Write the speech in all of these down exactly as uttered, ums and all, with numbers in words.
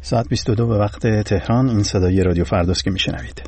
ساعت بیست و دو به وقت تهران. این صدای رادیو فرداست که میشنوید.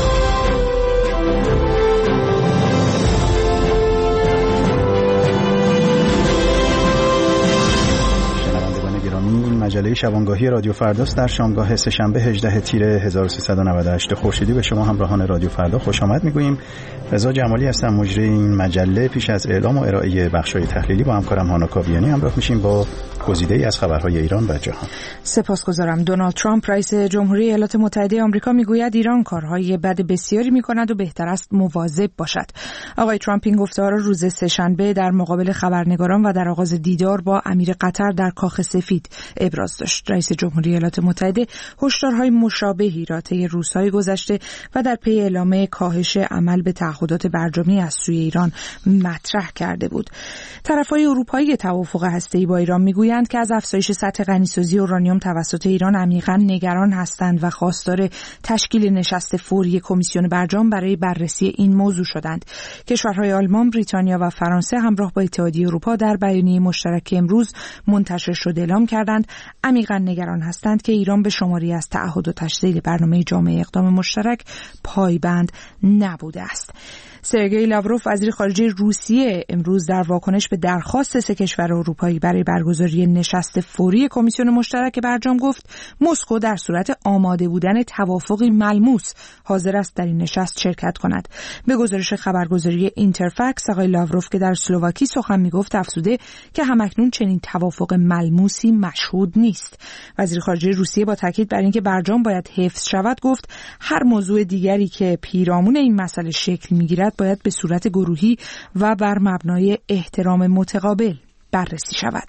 مجله شبانگاهی رادیو فرداست در شامگاه سه‌شنبه هجدهم تیر هزار و سیصد و نود و هشت خورشیدی به شما همراهان رادیو فردا خوش آمد میگوییم. رضا جمالی هستم، مجری این مجله. پیش از اعلام و ارائه بخش‌های تحلیلی با همکارم هانا کاویانی همراه میشیم با گزیده‌ای از خبرهای ایران و جهان. سپاسگزارم. دونالد ترامپ رئیس جمهوری ایالات متحده آمریکا میگوید ایران کارهای بد بسیاری میکند و بهتر است مواظب باشد. آقای ترامپ این گفته‌ها را روز سه‌شنبه در مقابل خبرنگاران و در آغاز دیدار با امیر قطر در کاخ سفید ابراز داشت. رئیس جمهوری ایالات متحده هشدارهای مشابهی را طی روزهای گذشته و در پی اعلام کاهش عمل به تعهدات برجامی از سوی ایران مطرح کرده بود. طرفهای اروپایی توافق هسته‌ای با ایران میگویند که از افزایش سطح غنیسازی اورانیوم توسط ایران عمیقاً نگران هستند و خواستار تشکیل نشست فوری کمیسیون برجام برای بررسی این موضوع شدند. کشورهای آلمان، بریتانیا و فرانسه همراه با اتحادیه اروپا در بیانیه مشترک امروز منتشر شده اعلام کردند عمیقاً نگران هستند که ایران به شماری از تعهداتش ذیل برنامه جامع اقدام مشترک پایبند نبوده است. سرگئی لاوروف وزیر خارجه روسیه امروز در واکنش به درخواست سه کشور اروپایی برای برگزاری نشست فوری کمیسیون مشترک برجام گفت مسکو در صورت آماده بودن توافقی ملموس حاضر است در این نشست شرکت کند. به گزارش خبرگزاری اینترفکس آقای لاوروف که در اسلواکی سخن میگفت افزوده که همکنون چنین توافق ملموسی مشهود نیست. وزیر خارجه روسیه با تاکید بر اینکه برجام باید حفظ شود گفت هر موضوع دیگری که پیرامون این مسئله شکل میگیرد باید به صورت گروهی و بر مبنای احترام متقابل بررسی شود.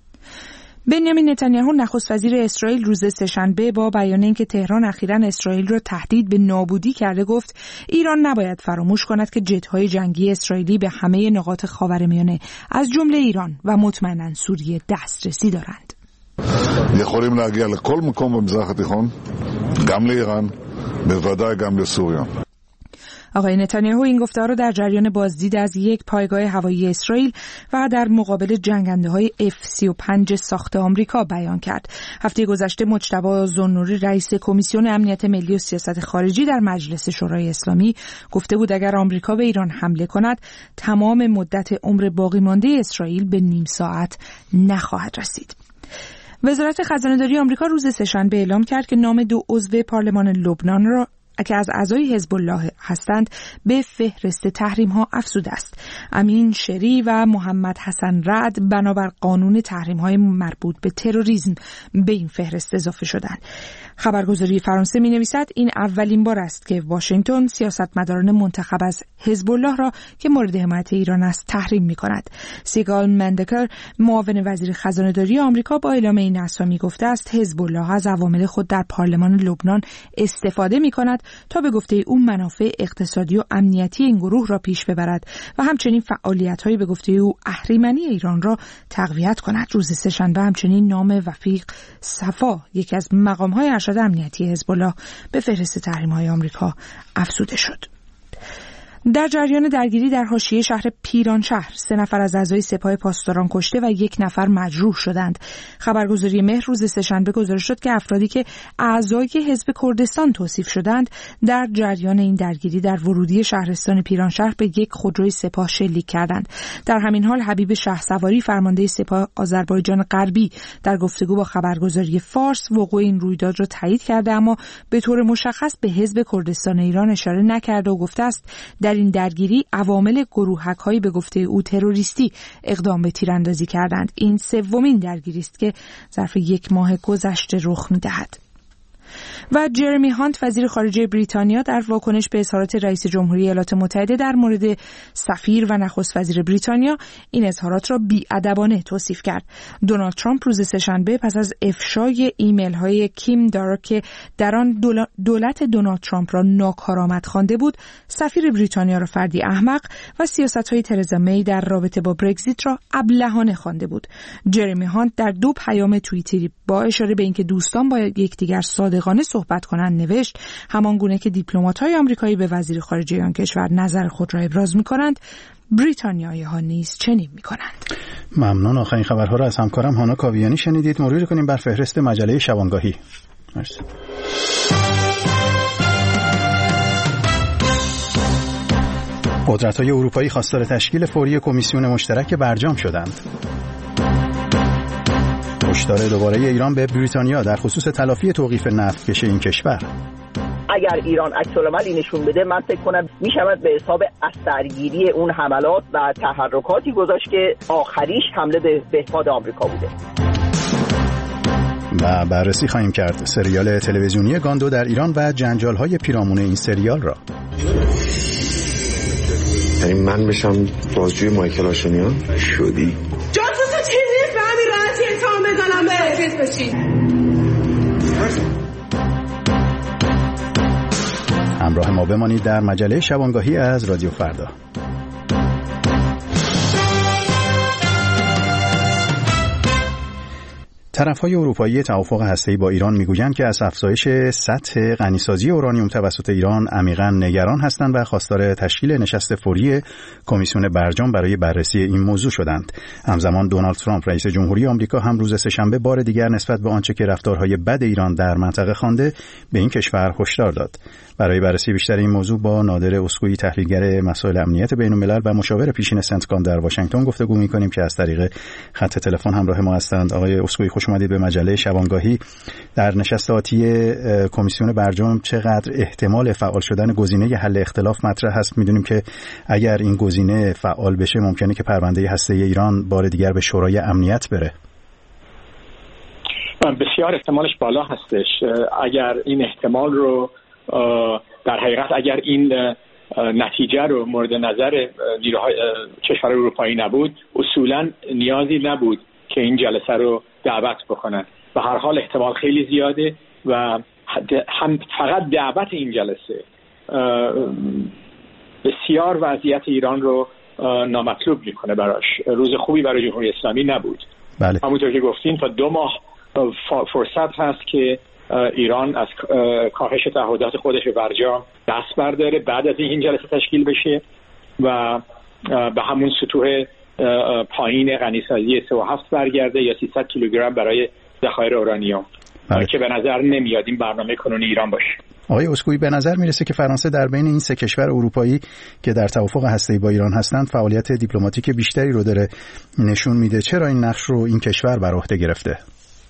بنیامین نتانیاهو نخست وزیر اسرائیل روز سه‌شنبه با بیان اینکه تهران اخیراً اسرائیل را تهدید به نابودی کرده گفت ایران نباید فراموش کند که جت‌های جنگی اسرائیلی به همه نقاط خاورمیانه از جمله ایران و مطمئناً سوریه دسترسی دارند. יכולים להגיע לכל מקום במזרח התיכון, גם לאיראן, בוודאי גם לסוריה. آقای نتانیاهو این گفته‌ها را در جریان بازدید از یک پایگاه هوایی اسرائیل و در مقابل جنگنده‌های اف سی و پنج ساخت آمریکا بیان کرد. هفته گذشته مجتبی ذوالنوری رئیس کمیسیون امنیت ملی و سیاست خارجی در مجلس شورای اسلامی گفته بود اگر آمریکا به ایران حمله کند تمام مدت عمر باقی مانده اسرائیل به نیم ساعت نخواهد رسید. وزارت خزانه‌داری آمریکا روز سه‌شنبه اعلام کرد که نام دو عضو پارلمان لبنان را که از اعضای حزب الله هستند به فهرست تحریم ها افزوده است. امین شری و محمد حسن رعد بنابر قانون تحریم های مربوط به تروریسم به این فهرست اضافه شدند. خبرگزاری فرانسه می نویسد این اولین بار است که واشنگتن سیاستمداران منتخب از حزب الله را که مورد حمایت ایران است تحریم می کند. سیگال مندکر معاون وزیر خزانه‌داری آمریکا با اعلام این اسامی گفته است حزب الله از عوامل خود در پارلمان لبنان استفاده می کند تا به گفته او منافع اقتصادی و امنیتی این گروه را پیش ببرد و همچنین فعالیت‌های به گفته او اهریمنی ایران را تقویت کند. روز سه‌شنبه همچنین نام وفیق صفا یکی از مقام‌های ارشد امنیتی حزب الله به فهرست تحریم‌های آمریکا افزوده شد. در جریان درگیری در حاشیه شهر پیرانشهر سه نفر از اعضای سپاه پاسداران کشته و یک نفر مجروح شدند. خبرگزاری مهر روز سه‌شنبه گزارش داد که افرادی که اعضای حزب کردستان توصیف شدند در جریان این درگیری در ورودی شهرستان پیرانشهر به یک خودروی سپاه شلیک کردند. در همین حال حبیب شهسواری فرمانده سپاه آذربایجان غربی در گفتگو با خبرگزاری فارس وقوع این رویداد را تایید کرده اما به طور مشخص به حزب کردستان ایران اشاره نکرده و گفته است در این درگیری عوامل گروهک‌هایی به گفته او تروریستی اقدام به تیراندازی کردند. این سومین درگیری است که ظرف یک ماه گذشته رخ می‌دهد. و جرمی هانت وزیر خارجه بریتانیا در واکنش به اظهارات رئیس جمهوری ایالات متحده در مورد سفیر و نخست وزیر بریتانیا این اظهارات را بی‌ادبانه توصیف کرد. دونالد ترامپ روز سه‌شنبه پس از افشای ایمیل های کیم دارک که در آن دولت دونالد ترامپ را ناکارآمد خوانده بود سفیر بریتانیا را فردی احمق و سیاست‌های ترزا می در رابطه با برگزیت را ابلهانه خوانده بود. جرمی هانت در دو پیام توییتری با اشاره به اینکه دوستان با یکدیگر صادقانه صحبت کنند نوشت همان گونه که دیپلمات‌های آمریکایی به وزیر خارجه آن کشور نظر خود را ابراز می‌کنند بریتانیایی‌ها نیز چنین می‌کنند. ممنون. آخرین خبرها را از همکارم هانا کاویانی شنیدید. مرور کنیم بر فهرست مجله شبانگاهی. مرسی. قدرت‌های اروپایی خواستار تشکیل فوری کمیسیون مشترک برجام شدند. هشدار دوباره ایران به بریتانیا در خصوص تلافی توقیف نفت کش این کشور. اگر ایران عکس‌العملی نشون بده، من فکر کنم میشود به حساب اثرگیری اون حملات و تحرکاتی گذاشت که آخریش حمله به بهباد آمریکا بوده. و بررسی خواهیم کرد سریال تلویزیونی گاندو در ایران و جنجال‌های پیرامون این سریال را. یعنی من بشم بازجوی مایکل هاشمیان شدی؟ جاسوس تو چیز نیست به همین راحتی اتهام بزنم به چیز بشی. همراه ما بمانید در مجله شبانگاهی از رادیو فردا. طرف‌های اروپایی توافق هسته‌ای با ایران می‌گویند که از افزایش سطح غنیسازی اورانیوم توسط ایران عمیقاً نگران هستند و خواستار تشکیل نشست فوری کمیسیون برجام برای بررسی این موضوع شدند. همزمان دونالد ترامپ رئیس جمهوری آمریکا هم روز سه‌شنبه بار دیگر نسبت به آنچه که رفتارهای بد ایران در منطقه خوانده به این کشور هشدار داد. برای بررسی بیشتر این موضوع با نادر اسکویی تحلیلگر مسائل امنیت بین‌الملل و مشاور پیشین سنتکام در واشنگتن گفتگو می‌کنیم که از طریق خط تلفن همراه ما هستند. آقای اسکویی خوش اومدید به مجله شبانگاهی. در نشست آتی کمیسیون برجام چقدر احتمال فعال شدن گزینه حل اختلاف مطرح هست؟ می‌دونیم که اگر این گزینه فعال بشه ممکنه که پرونده هسته‌ای ایران بار دیگر به شورای امنیت بره. بسیار احتمالش بالا هستش. اگر این احتمال رو در حقیقت اگر این نتیجه رو مورد نظر نیروهای کشور اروپایی نبود، اصولا نیازی نبود که این جلسه رو دعوت بکنن. و هر حال احتمال خیلی زیاده و هم فقط دعوت این جلسه بسیار وضعیت ایران رو نامطلوب میکنه براش. روز خوبی برای جمهوری اسلامی نبود. بله. همونطور که گفتین تا دو ماه فرصت هست که ایران از کاهش تعهدات خودش به برجام دست برداره بعد از این جلسه تشکیل بشه و به همون سطوح پایین غنیسازی سه و هفت برگرده یا سیصد کیلوگرم برای ذخایر اورانیوم که به نظر نمیاد این برنامه کنونی ایران باشه. آقای اسکویی، به نظر میرسه که فرانسه در بین این سه کشور اروپایی که در توافق هسته‌ای با ایران هستند فعالیت دیپلماتیک بیشتری رو داره نشون میده. چرا این نقش رو این کشور بر عهده گرفته؟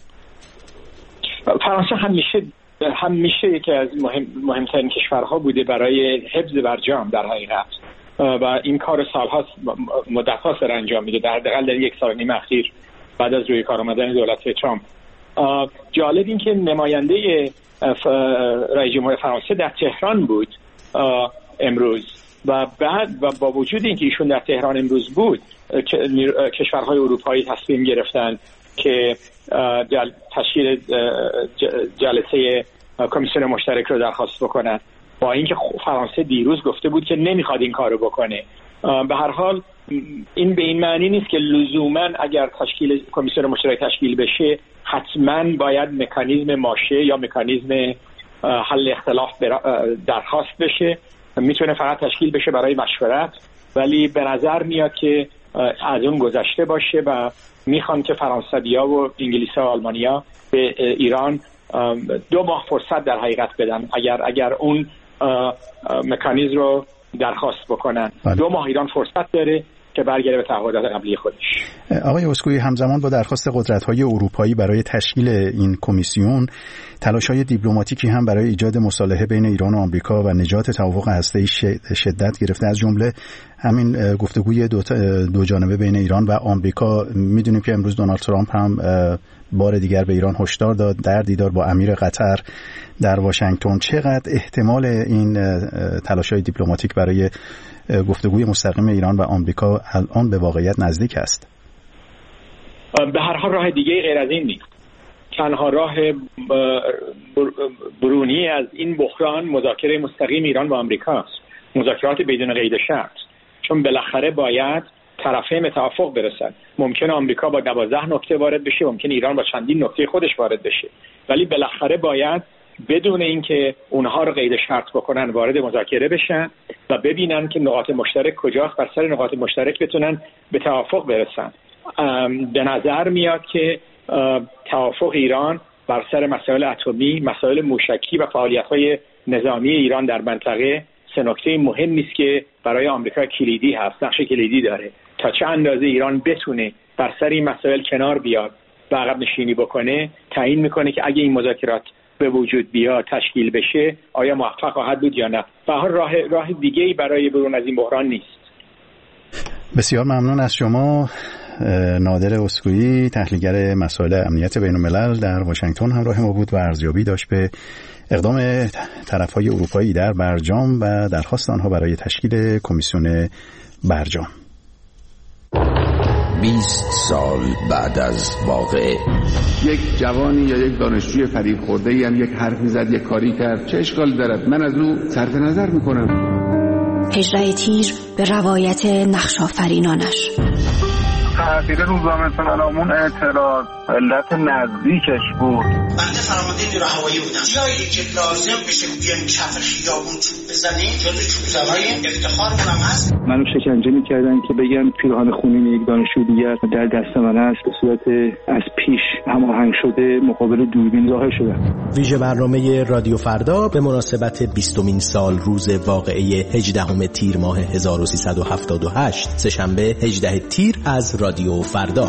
فرانسه همیشه همیشه یکی از مهم مهمترین کشورها بوده برای حفظ برجام در حقیقت و این کار سال‌ها مدت‌ها سر انجام میده. در حداقل در یک سال نیم اخیر بعد از روی کار آمدن دولت ترامپ. جالب این که نماینده رئیس جمهور فرانسه در تهران بود امروز و بعد و با وجود اینکه ایشون در تهران امروز بود کشورهای اروپایی تصمیم گرفتن که جل... تشکیل جلسه کمیسیون مشترک رو درخواست بکنن، با اینکه فرانسه دیروز گفته بود که نمیخواد این کارو بکنه. به هر حال این به این معنی نیست که لزوما اگر تشکیل کمیسیون مشترک تشکیل بشه حتما باید مکانیزم ماشه یا مکانیزم حل اختلاف درخواست بشه. میتونه فقط تشکیل بشه برای مشورت، ولی به نظر میاد که از اون گذشته باشه و میخوان که فرانسویا و انگلیسا و آلمانیا به ایران دو ماه فرصت در حقیقت بدن اگر اگر اون مکانیزم رو درخواست بکنن. بله. دو ماه ایران فرصت داره که برگرده به تعهدات قبلی خودش. آقای اسکویی، همزمان با درخواست قدرت‌های اروپایی برای تشکیل این کمیسیون، تلاش‌های دیپلماتیکی هم برای ایجاد مصالحه بین ایران و آمریکا و نجات توافق هسته‌ای شدت گرفته. از جمله همین گفتگوی دو, دو جانبه بین ایران و آمریکا. می‌دونیم که امروز دونالد ترامپ هم بار دیگر به ایران هشدار داد در دیدار با امیر قطر در واشنگتن. چقدر احتمال این تلاش‌های دیپلماتیک برای گفتگوی مستقیم ایران و آمریکا الان به واقعیت نزدیک است؟ به هر حال راه دیگه غیر از این نیست. تنها راه برونی از این بحران مذاکره مستقیم ایران و آمریکا است، مذاکرات بدون قید شرط، چون بالاخره باید طرفین به توافق برسن. ممکن آمریکا با دوازده نکته وارد بشه، ممکن ایران با چندین نکته خودش وارد بشه، ولی بالاخره باید بدون اینکه اونها رو قید شرط بکنن وارد مذاکره بشن و ببینن که نقاط مشترک کجاست، بر سر نقاط مشترک بتونن به توافق برسن. به نظر میاد که توافق ایران بر سر مسائل اتمی، مسائل موشکی و فعالیت‌های نظامی ایران در منطقه سه نکته مهمی است که برای آمریکا کلیدی هست، نقش کلیدی داره. تا چه اندازه ایران بتونه بر سر این مسائل کنار بیاد و عقب نشینی بکنه، تعیین میکنه که اگه این مذاکرات به وجود بیاد، تشکیل بشه، آیا موفق خواهد بود یا نه. به هر راه راه دیگه‌ای برای برون از این بحران نیست. بسیار ممنون از شما نادر اسکویی، تحلیلگر مسائل امنیت بین‌الملل در واشنگتن همراه ما بود و ارزیابی داشت به اقدام طرف‌های اروپایی در برجام و درخواست آنها برای تشکیل کمیسیون برجام. بیست سال بعد از واقعه یک جوانی یا یک دانشجوی فریب خورده‌ای هم یک حرفی زد، یک کاری کرد، چه اشکالی دارد؟ من از او صرف نظر میکنم. هجده تیر به روایت نقش‌آفرینانش. تغییر روزنامه سالمون اعتراض علت نزدیکش بود. بنده فرمانده نیروی هوایی بودم. جایی که لازم بشه بیایم کف خیابون چوب بزنیم جزو چوب زنهای افتخارمون هم هست. منو شکنجه می‌کردن که بگن پیراهن خونین یک دانشجو دیگر در دست من است. به صورت از پیش هماهنگ شده مقابل دوربین ظاهر شدم. ویژه برنامه رادیو فردا به مناسبت بیستمین سال روز واقعه هجدهم تیر ماه هزار و سیصد و هفتاد و هشت سه‌شنبه هجدهم تیر از رادیو فردا.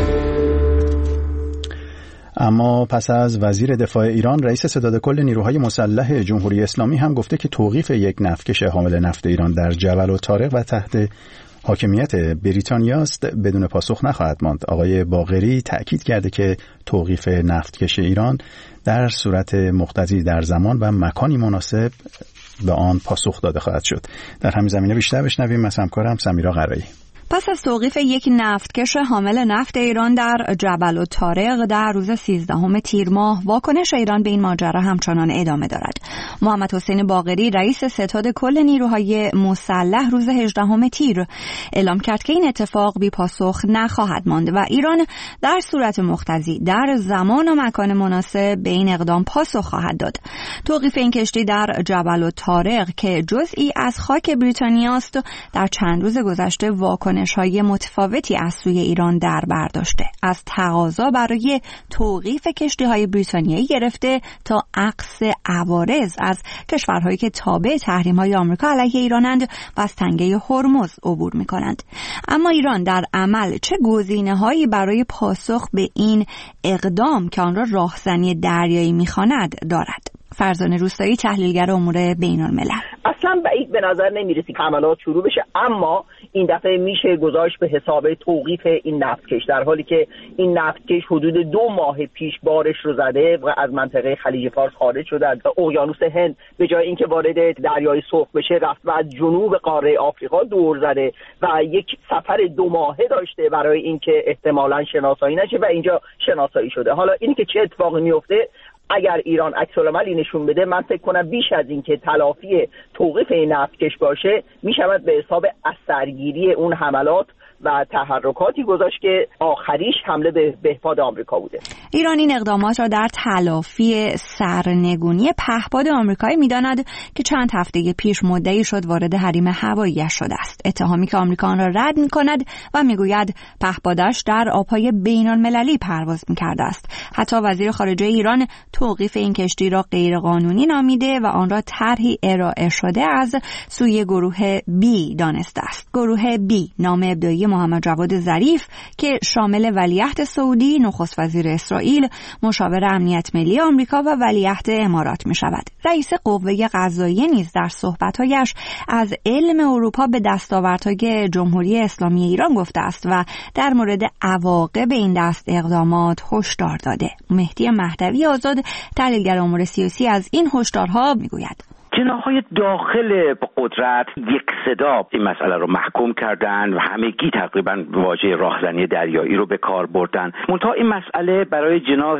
اما پس از وزیر دفاع ایران، رئیس ستاد کل نیروهای مسلح جمهوری اسلامی هم گفته که توقیف یک نفتکش حامل نفت ایران در جبل الطارق و تحت حاکمیت بریتانیا است بدون پاسخ نخواهد ماند. آقای باقری تأکید کرده که توقیف نفتکش ایران در صورت مقتضی در زمان و مکانی مناسب به آن پاسخ داده خواهد شد. در همین زمینه بیشتر بشنویم از همکارم سمیرا قرایی. پس از توقیف یک نفتکش حامل نفت ایران در جبل الطارق در روز سیزدهم تیر ماه، واکنش ایران به این ماجرا همچنان ادامه دارد. محمد حسین باقری، رئیس ستاد کل نیروهای مسلح، روز هجدهم تیر اعلام کرد که این اتفاق بی پاسخ نخواهد ماند و ایران در صورت مقتضی در زمان و مکان مناسب به این اقدام پاسخ خواهد داد. توقیف این کشتی در جبل الطارق که جزئی از خاک بریتانیا است، در چند روز گذشته واکنش های متفاوتی از سوی ایران در بر داشته، از تقاضا برای توقیف کشتی‌های بریتانیایی گرفته تا عکس عوارض از کشورهایی که تابع تحریم‌های آمریکا علیه ایرانند و از تنگه هرمز عبور می‌کنند. اما ایران در عمل چه گزینه‌هایی برای پاسخ به این اقدام که آن را راهزنی دریایی می‌خواند دارد؟ فرزانه روستایی، تحلیلگر امور بین‌الملل: اصلا بعید به نظر نمیرسه که حملات شروع بشه، اما این دفعه میشه گذاشت به حساب توقیف این نفتکش، در حالی که این نفتکش حدود دو ماه پیش بارش رو زده و از منطقه خلیج فارس خارج شده، از اقیانوس هند به جای اینکه وارد دریای سرخ بشه رفت و از جنوب قاره آفریقا دور زده و یک سفر دو ماهه داشته برای اینکه احتمالاً شناسایی نشه و اینجا شناسایی شده. حالا اینی که چه اتفاقی میفته اگر ایران عکس‌العملی نشون بده، من فکر کنم بیش از این که تلافی توقیف این نفتکش باشه، میشود به حساب اثرگیری اون حملات و تحرکاتی گذاشت که آخریش حمله به بهپاد آمریکا بوده. ایران این اقدامات را در تلافی سرنگونی پهپاد آمریکایی می‌داند که چند هفته پیش مدعی شد وارد حریم هوایی‌اش شده است. اتهامی که آمریکا آن را رد می‌کند و می‌گوید پهپادش در آب‌های بین‌المللی پرواز می‌کرده است. حتی وزیر خارجه ایران توقیف این کشتی را غیرقانونی نامیده و آن را طرحی ارائه شده از سوی گروه بی دانسته است. گروه بی نام ابتدایی محمد جواد ظریف که شامل ولیعهد سعودی، نخست وزیر اسرائیل، مشاور امنیت ملی آمریکا و ولیعهد امارات می شود. رئیس قوه قضاییه نیز در صحبت‌هایش از علم اروپا به دستاوردهای جمهوری اسلامی ایران گفته است و در مورد عواقب این دست اقدامات هشدار داده. مهدی مهدوی آزاد، تحلیلگر امور سیاسی، از این هشدارها میگوید: جناح‌های داخل قدرت یک صدا این مسئله رو محکوم کردن و همگی تقریبا واژه راهزنی دریایی رو به کار بردن. منتها این مسئله برای جناح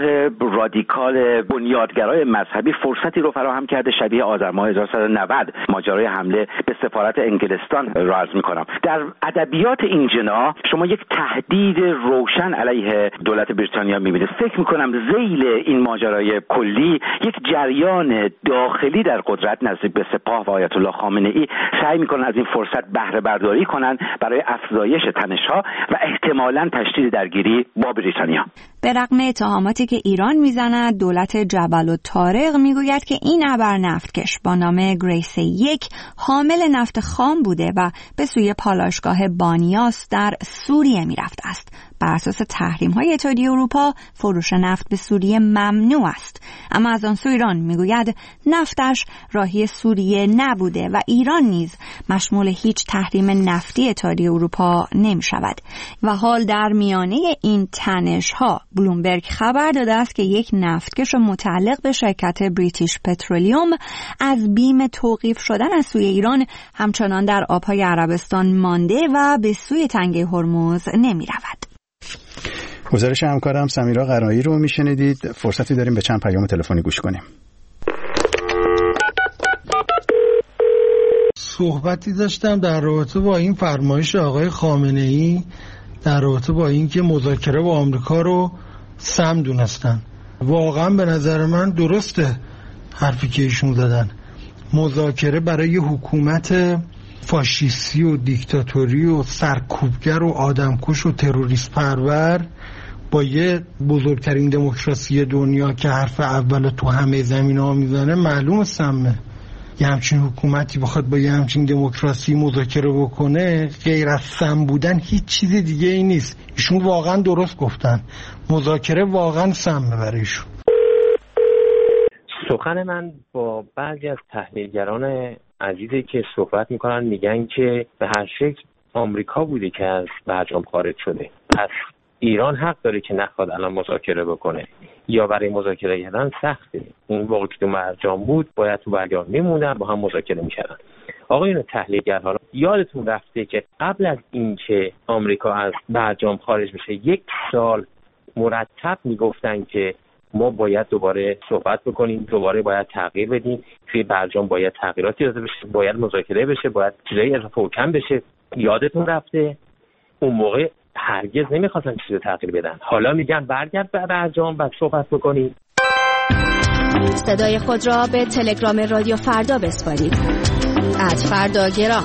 رادیکال بنیادگرای مذهبی فرصتی رو فراهم کرده شبیه آذر ماه هزار و سیصد و نود ماجرای حمله به سفارت انگلستان را عرض می‌کنم. در ادبیات این جناح شما یک تهدید روشن علیه دولت بریتانیا می‌بینید. فکر می‌کنم ذیل این ماجرای کلی یک جریان داخلی در قدرت نزدیک به سپاه و آیت الله خامنه ای سعی میکنن از این فرصت بهره برداری کنن برای افزایش تنش‌ها و احتمالاً تشدید درگیری با بریتانیا. به رغم اتهاماتی که ایران میزند، دولت جبل الطارق میگوید که این ابر نفتکش با نام گریس یک حامل نفت خام بوده و به سوی پالایشگاه بانیاس در سوریه میرفته است. بر اساس تحریم‌های اتحادیه اروپا فروش نفت به سوریه ممنوع است، اما از آن سو ایران میگوید نفتش راهی سوریه نبوده و ایران نیز مشمول هیچ تحریم نفتی اتحادیه اروپا نمی‌شود. و حال در میانه این تنش‌ها بلومبرگ خبر داده است که یک نفتکش متعلق به شرکت بریتیش پترولیوم از بیم توقیف شدن از سوی ایران همچنان در آب‌های عربستان مانده و به سوی تنگه هرمز نمی‌رود. گزارش همکارم سمیرا قرایی رو میشنیدید. فرصتی داریم به چند پیام تلفنی گوش کنیم. صحبتی داشتم در رابطه با این فرمایش آقای خامنه‌ای در رابطه با اینکه مذاکره با آمریکا رو سم دونستن. واقعا به نظر من درسته حرفی که ایشون زدن. مذاکره برای حکومت فاشیستی و دیکتاتوری و سرکوبگر و آدمکش و تروریست پرور با یه بزرگترین دموکراسی دنیا که حرف اول تو همه زمین ها میزنه معلوم سمه. یه همچین حکومتی بخواد با یه همچین دموکراسی مذاکره بکنه، غیر از سم بودن هیچ چیز دیگه ای نیست. ایشون واقعا درست گفتن، مذاکره واقعا سمه برای ایشون. سخن من با بعضی از تحلیلگران عزیزی که صحبت میکنن میگن که به هر شکل آمریکا بوده که از برجام خارج شده، پس ایران حق داره که نخواد الان مذاکره بکنه یا برای مذاکره کردن سخته. این واقعی که تو برجام بود باید تو برجام میموندن، با هم مذاکره میکردن. آقایون تحلیلگرها، یادتون رفته که قبل از اینکه آمریکا از برجام خارج بشه یک سال مرتب میگفتن که ما باید دوباره صحبت بکنیم، دوباره باید تغییر بدیم، توی برجام باید تغییراتی داده بشه، باید مذاکره بشه، باید چیزایی اضافه و کم بشه. یادتون رفته اون موقع هرگز نمیخواستن چیزی تغییر بدن. حالا میگن برگرد به برجام و صحبت بکنیم. صدای خود را به تلگرام رادیو فردا بسپارید. ات فردا گرام.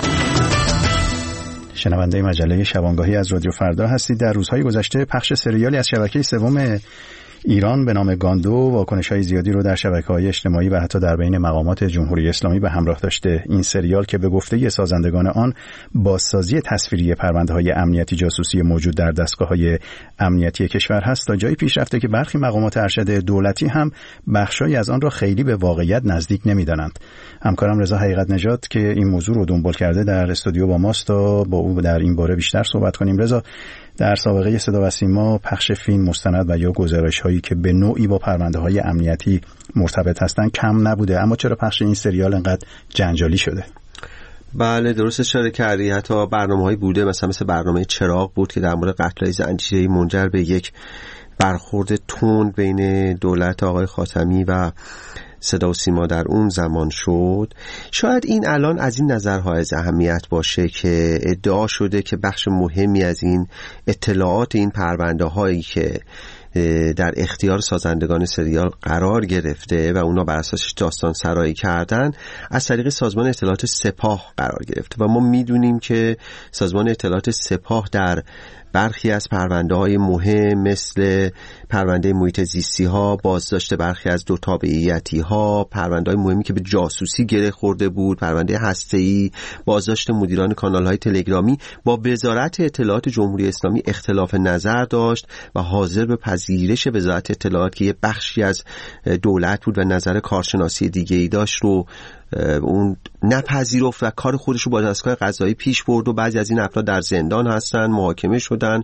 شنونده مجله شبانگاهی از رادیو فردا هستید. در روزهای گذشته پخش سریالی از شبکه سوم ایران به نام گاندو واکنش‌های زیادی رو در شبکه‌های اجتماعی و حتی در بین مقامات جمهوری اسلامی به همراه داشته. این سریال که به گفته سازندگان آن بازسازی تصویری پرونده‌های امنیتی جاسوسی موجود در دستگاه‌های امنیتی کشور هست، تا جایی پیش رفته که برخی مقامات ارشد دولتی هم بخشایی از آن را خیلی به واقعیت نزدیک نمی‌دانند. همکارم رضا حقیقت نژاد که این موضوع رو دنبال کرده در استودیو با ماست تا با او در این باره بیشتر صحبت کنیم. رضا، در سابقه صدا و سیما پخش فیلم، مستند و یا گزارش‌هایی که به نوعی با پرونده‌های امنیتی مرتبط هستند کم نبوده، اما چرا پخش این سریال انقدر جنجالی شده؟ بله درست اشاره کردی. حتی برنامه‌هایی بوده مثلا مثل برنامه چراغ بود که در مورد قتل‌های زنجیره‌ای منجر به یک برخورد تند بین دولت آقای خاتمی و صدا و سیما در اون زمان شد. شاید این الان از این نظرها از اهمیت باشه که ادعا شده که بخش مهمی از این اطلاعات، این پرونده هایی که در اختیار سازندگان سریال قرار گرفته و اونا بر اساسش داستان سرایی کردن، از طریق سازمان اطلاعات سپاه قرار گرفته و ما میدونیم که سازمان اطلاعات سپاه در برخی از پرونده های مهم مثل پرونده محیط زیستی ها، بازداشت برخی از دو تابعیتی ها، پرونده های مهمی که به جاسوسی گره خورده بود، پرونده هسته‌ای، بازداشت مدیران کانال های تلگرامی، با وزارت اطلاعات جمهوری اسلامی اختلاف نظر داشت و حاضر به پذیرش وزارت اطلاعات که یه بخشی از دولت بود و نظر کارشناسی دیگه ای داشت رو اون نپذیرفت و کار خودش رو با دستگاه قضایی پیش برد و بعضی از این افراد در زندان هستن، محاکمه شدن.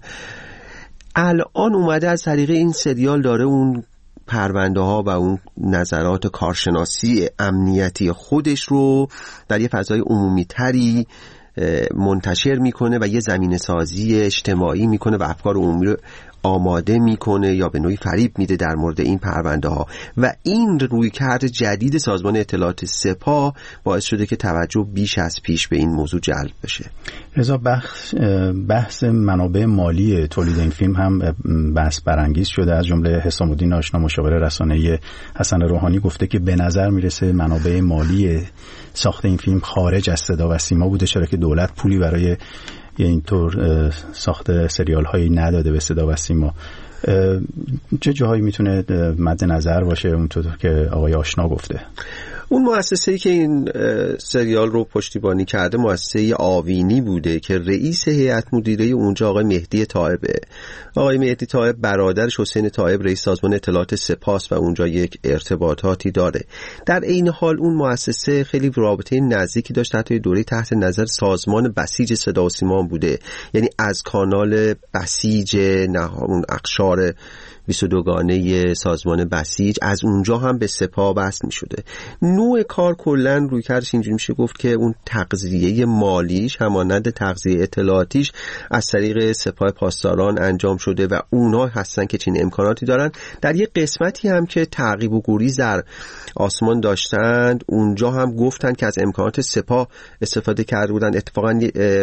الان اومده از طریق این سریال داره اون پرونده ها و اون نظرات کارشناسی امنیتی خودش رو در یه فضای عمومی تری منتشر میکنه و یه زمینه سازی اجتماعی میکنه و افکار عمومی رو آماده میکنه یا به نوعی فریب میده در مورد این پرونده ها و این رویکرد جدید سازمان اطلاعات سپاه باعث شده که توجه بیش از پیش به این موضوع جلب بشه. رضا، بحث بحث منابع مالی تولید این فیلم هم بحث برانگیز شده. از جمله حسام الدین آشنا، مشاور رسانه‌ای حسن روحانی، گفته که به نظر میرسه منابع مالی ساخت این فیلم خارج از صدا و سیما بوده، چرا که دولت پولی برای یه اینطور ساخت سریال هایی نداده به صدا و سیما. چه جاهایی میتونه مد نظر باشه اونطور که آقای آشنا گفته؟ اون مؤسسه‌ای که این سریال رو پشتیبانی کرده مؤسسه آوینی بوده که رئیس هیئت مدیره اونجا آقای مهدی طایبه. آقای مهدی طایب برادرش حسین طایب رئیس سازمان اطلاعات سپاس و اونجا یک ارتباطاتی داره. در این حال اون مؤسسه خیلی رابطه نزدیکی داشت، حتی دوره تحت نظر سازمان بسیج صدا و سیما بوده، یعنی از کانال بسیج نه اون اقشار بیست و دو گانه سازمان بسیج از اونجا هم به سپاه وصل می شده. نوع کار کلن روی کارش اینجوری میشه گفت که اون تغذیه مالیش همانند تغذیه اطلاعاتیش از طریق سپاه پاسداران انجام شده و اونا هستن که چین امکاناتی دارن. در یک قسمتی هم که تعقیب و گریز در آسمان داشتند اونجا هم گفتن که از امکانات سپاه استفاده کرده بودن. اتفاقا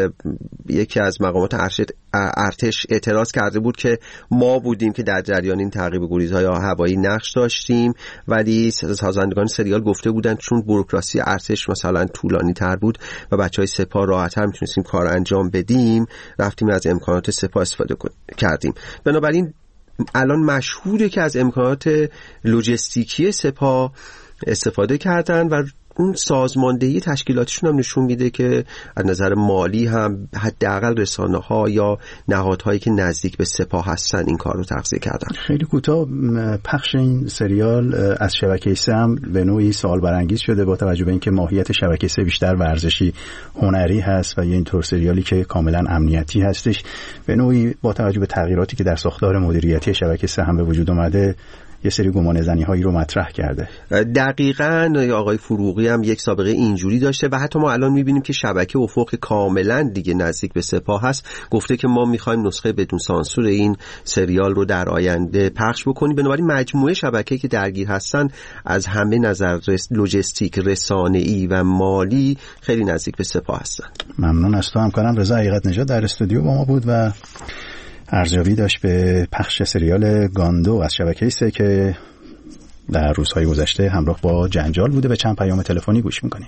یکی از مقامات ارتش اعتراض کرده بود که ما بودیم که در جریان این تعقیب و گریزهای هوایی نقش داشتیم، ولی سازندگان سریال گفته بودن چون بوروکراسی ارتش مثلا طولانی تر بود و بچهای سپاه راحت‌تر میتونستیم کار انجام بدیم، رفتیم از امکانات سپاه استفاده کردیم. بنابراین الان مشهوده که از امکانات لوجستیکی سپاه استفاده کردن و اون سازماندهی تشکیلاتشون هم نشون میده که از نظر مالی هم حداقل رسانه‌ها یا نهادهایی که نزدیک به سپاه هستن این کار رو تغذیه کردن. خیلی کوتاه، پخش این سریال از شبکه سه هم به نوعی سوال برانگیز شده با توجه به اینکه ماهیت شبکه سه بیشتر ورزشی هنری هست و یه اینطور سریالی که کاملا امنیتی هستش، به نوعی با توجه به تغییراتی که در ساختار مدیریتی شبکه سه هم به وجود اومده یه سری گمان زنی هایی رو مطرح کرده. دقیقاً آقای فروغی هم یک سابقه اینجوری داشته و حتی ما الان میبینیم که شبکه افق کاملا دیگه نزدیک به سپاه هست، گفته که ما میخوایم نسخه بدون سانسور این سریال رو در آینده پخش بکنیم. بنابراین مجموعه شبکه که درگیر هستن از همه نظر لوجستیک، رسانه‌ای و مالی خیلی نزدیک به سپاه هستن. ممنون از تو همکارم رضا حقیقت نژاد در استودیو با ما بود و ارزیابی داشت به پخش سریال گاندو از شبکه سه که در روزهای گذشته همراه با جنجال بوده. به چند پیام تلفنی گوش میکنیم.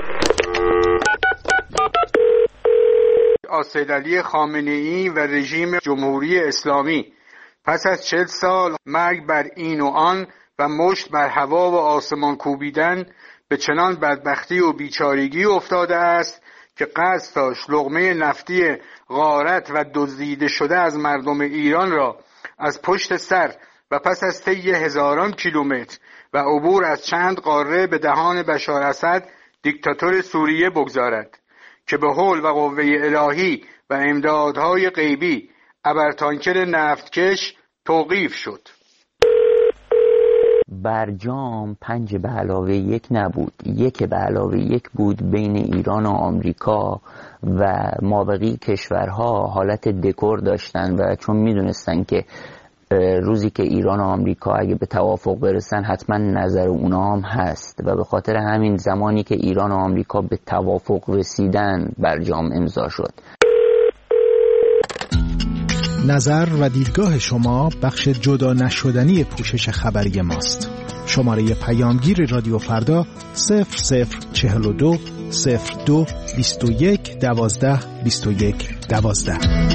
سید علی خامنه‌ای و رژیم جمهوری اسلامی پس از چهل سال مرگ بر این و آن و مشت بر هوا و آسمان کوبیدن به چنان بدبختی و بیچارگی افتاده است که قصد داشت لقمه نفتی غارت و دزدیده شده از مردم ایران را از پشت سر و پس از طی هزاران کیلومتر و عبور از چند قاره به دهان بشار اسد دیکتاتور سوریه بگذارد که به حول و قوه الهی و امدادهای غیبی ابرتانکر نفتکش توقیف شد. برجام پنج به علاوه یک نبود، یک به علاوه یک بود بین ایران و آمریکا و مابقی کشورها حالت دکور داشتن و چون میدونستن که روزی که ایران و آمریکا اگه به توافق برسن حتما نظر اونا هم هست و به خاطر همین زمانی که ایران و آمریکا به توافق رسیدن برجام امضا شد. نظر و دیدگاه شما بخش جدا نشدنی پوشش خبری ماست. شماره پیامگیر رادیو فردا صفر صفر چهل و دو صفر دو بیست و یک دوازده بیست و یک دوازده.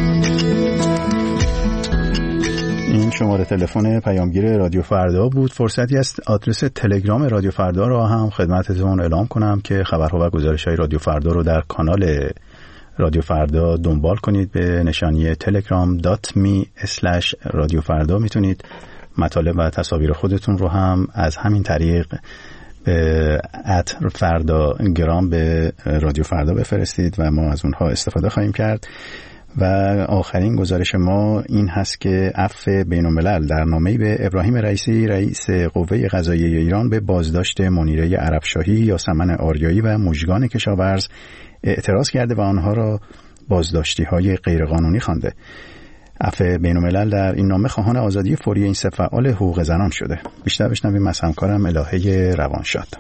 این شماره تلفن پیامگیر رادیو فردا بود. فرصتی است آدرس تلگرام رادیو فردا را هم خدمتتون اعلام کنم که خبرها و گزارش‌های رادیو فردا رو در کانال رادیو فردا دنبال کنید به نشانی تلگرام دات می اسلش رادیو فردا. میتونید مطالب و تصاویر خودتون رو هم از همین طریق به ات فردا گرام به رادیو فردا بفرستید و ما از اونها استفاده خواهیم کرد. و آخرین گزارش ما این هست که عفو بین الملل در نامه‌ای به ابراهیم رئیسی رئیس قوه قضاییه ایران به بازداشت منیره عربشاهی، یاسمن آریایی و مژگان کشاورز اعتراض کرده و آنها را بازداشتی‌های غیرقانونی خوانده. عفو بین الملل در این نامه خواهان آزادی فوری این سه فعال حقوق زنان شده. بیشتر بشنویم از همکارم الهه روانشاد.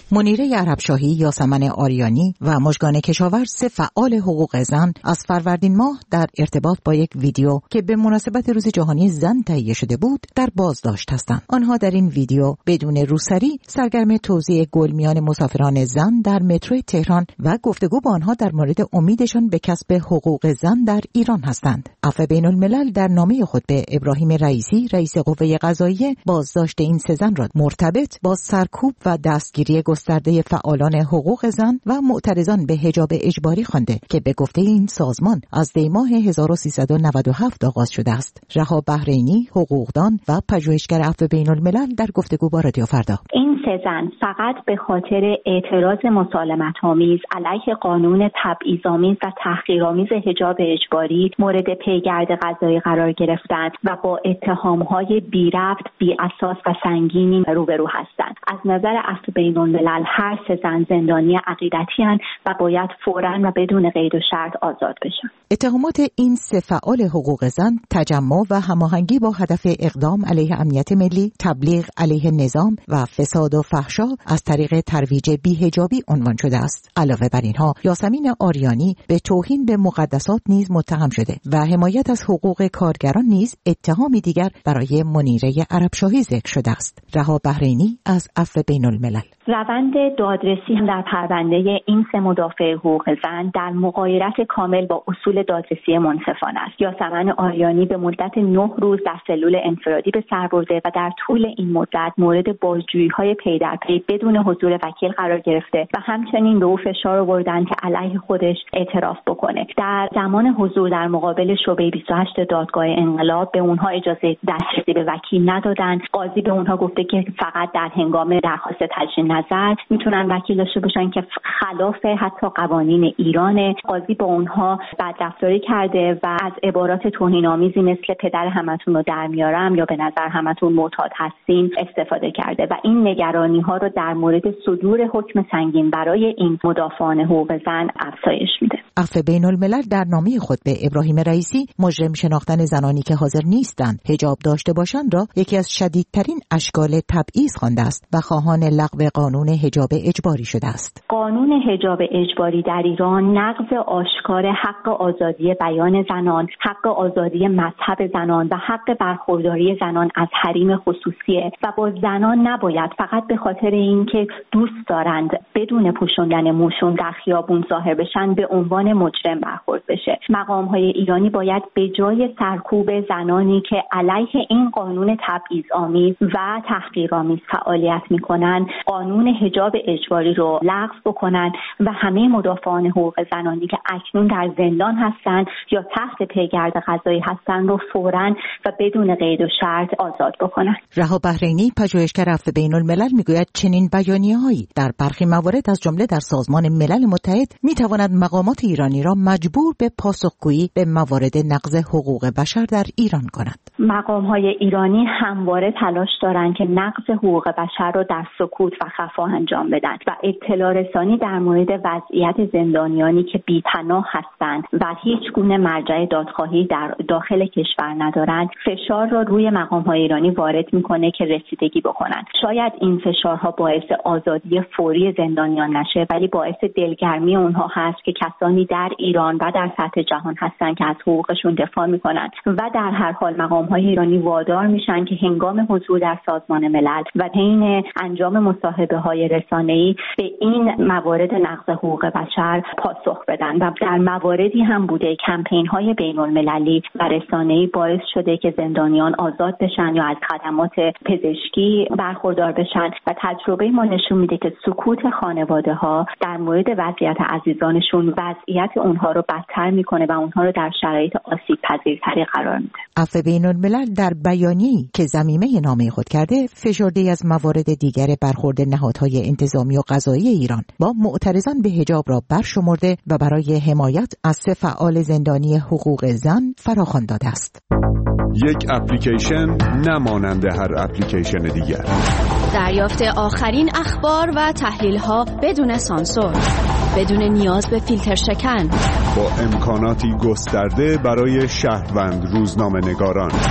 منیره عربشاهی، یاسمن آریانی و مژگان کشاورز سه فعال حقوق زن از فروردین ماه در ارتباط با یک ویدیو که به مناسبت روز جهانی زن تهیه شده بود در بازداشت هستند. آنها در این ویدیو بدون روسری سرگرم توزیع گل میان مسافران زن در مترو تهران و گفتگو با آنها در مورد امیدشان به کسب حقوق زن در ایران هستند. عفو بین الملل در نامه خود به ابراهیم رئیسی، رئیس قوه قضاییه، بازداشت این سه زن را مرتبط با سرکوب و دستگیری گسترده فعالان حقوق زن و معترضان به حجاب اجباری خوانده که به گفته این سازمان از دی ماه هزار و سیصد و نود و هفت آغاز شده است. رها بحرینی، حقوقدان و پژوهشگر عفو بین الملل در گفتگو با رادیو فردا: این سه زن فقط به خاطر اعتراض مسالمت‌آمیز علیه قانون تبعیض‌آمیز و تحقیرآمیز حجاب اجباری مورد پیگرد قضایی قرار گرفتند و با اتهام‌های بی‌ربط، بی‌اساس و سنگینی روبرو هستند. از نظر عفو بین الملل هر سه زن زندانی عقیدتی هستند و باید فوراً و بدون قید و شرط آزاد بشن. اتهامات این سه فعال حقوق زن تجمع و هماهنگی با هدف اقدام علیه امنیت ملی، تبلیغ علیه نظام و فساد و فحشا از طریق ترویج بی‌حجابی عنوان شده است. علاوه بر اینها یاسمین آریانی به توهین به مقدسات نیز متهم شده و حمایت از حقوق کارگران نیز اتهامی دیگر برای منیره عربشاهی ذکر شده است. رها بحرینی از عفو بین الملل: روند دادرسی در پرونده این سه مدافع حقوق زن در مغایرت کامل با اصول دادرسی منصفانه است. یاسمن آریانی به مدت نه روز در سلول انفرادی به سر برده و در طول این مدت مورد بازجویی‌های پی در پی بدون حضور وکیل قرار گرفته و همچنین به او فشار آوردند که علیه خودش اعتراف بکنه. در زمان حضور در مقابل شعبه بیست و هشت دادگاه انقلاب به اونها اجازه دسترسی به وکیل ندادن. قاضی به اونها گفته که فقط در هنگام درخواست تجدید نظر میتونن وکیل داشته باشن که خلاف حتی قوانین ایرانه. قاضی با اونها بدرفتاری کرده و از عبارات توهین‌آمیزی مثل پدر همتون رو در میارم یا به نظر همتون معتاد هستین استفاده کرده و این نگرانی ها رو در مورد صدور حکم سنگین برای این مدافعان حقوق زن افزایش میده. عفو بین الملل در نامه خود به ابراهیم رئیسی مجرم شناختن زنانی که حاضر نیستند حجاب داشته باشند را یکی از شدیدترین اشکال تبعیض خوانده است و خواهان لغو قانون حجاب اجباری شده است. قانون حجاب اجباری در ایران نقض آشکار حق آزادی بیان زنان، حق آزادی مذهب زنان و حق برخورداری زنان از حریم خصوصیه و با زنان نباید فقط به خاطر اینکه دوست دارند بدون پوشوندن موشون در خیابون ظاهر بشن به عنوان مجرم برخورد بشه. مقام‌های ایرانی باید به جای سرکوب زنانی که علیه این قانون تبعیض‌آمیز و تحقیرآمیز فعالیت می‌کنند قانون حجاب اجباری رو لغو بکنن و همه مدافعان حقوق زنانی که اکنون در زندان هستند یا تحت پیگرد قضایی هستند رو فوراً و بدون قید و شرط آزاد بکنن. رها بحرینی، پژوهشگر عفو بین الملل، میگوید چنین بیانیه‌هایی در برخی موارد از جمله در سازمان ملل متحد میتواند مقامات ایرانی را مجبور به پاسخگویی به موارد نقض حقوق بشر در ایران کند. مقام‌های ایرانی همواره تلاش دارند که نقض حقوق بشر را در سکوت و خفا انجام بدن و اطلاع رسانی در مورد وضعیت زندانیانی که بی‌پناه هستند و هیچ گونه مرجع دادخواهی در داخل کشور ندارند فشار را روی مقام‌های ایرانی وارد می‌کنه که رسیدگی بکنند. شاید این فشارها باعث آزادی فوری زندانیان نشه ولی باعث دلگرمی اونها هست که کسانی در ایران و در سطح جهان هستند که از حقوقشون دفاع می‌کنند و در هر حال مقام‌های ایرانی وادار میشن که هنگام حضور در سازمان ملل و حین انجام مصاحبه‌های رسانه‌ای به این موارد نقض حقوق بشر پاسخ بدن و در مواردی هم بوده کمپین‌های بین‌المللی و رسانه‌ای باعث شده که زندانیان آزاد بشن یا از خدمات پزشکی برخوردار بشن و تجربه ما نشون میده که سکوت خانواده‌ها در مورد وضعیت عزیزانشون وضعیت اونها رو بدتر میکنه و اونها رو در شرایط آسیب پذیرتری قرار میده. عفو بین الملل در بیانیه‌ای که ضمیمه نامه خود کرده فشرده از موارد دیگر برخورد نهادهای انتظامی و قضایی ایران با معترضان به حجاب را برشمرده و برای حمایت از سه فعال زندانی حقوق زن فراخوان داده است. یک اپلیکیشن نمانند هر اپلیکیشن دیگر. دریافت آخرین اخبار و تحلیل‌ها بدون سانسور، بدون نیاز به فیلتر شکن، با امکاناتی گسترده برای شهروند روزنامه‌نگاران.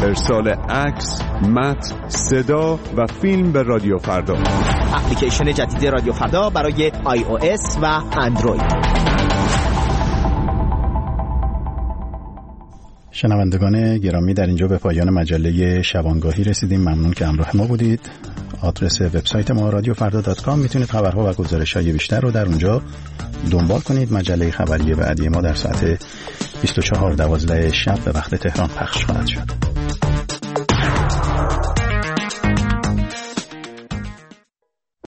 ارسال عکس، متن، صدا و فیلم به رادیو فردا. اپلیکیشن جدید رادیو فردا برای آی او اس و اندروید. شنوندگان گرامی، در اینجا به پایان مجله شبانگاهی رسیدیم. ممنون که همراه ما بودید. آدرس وبسایت ما رادیو فردا دات کام. میتونید خبرها و گزارش‌های بیشتر رو در اونجا دنبال کنید. مجله خبری بعدی ما در ساعت بیست و چهار دوازده شب به وقت تهران پخش خواهد شد.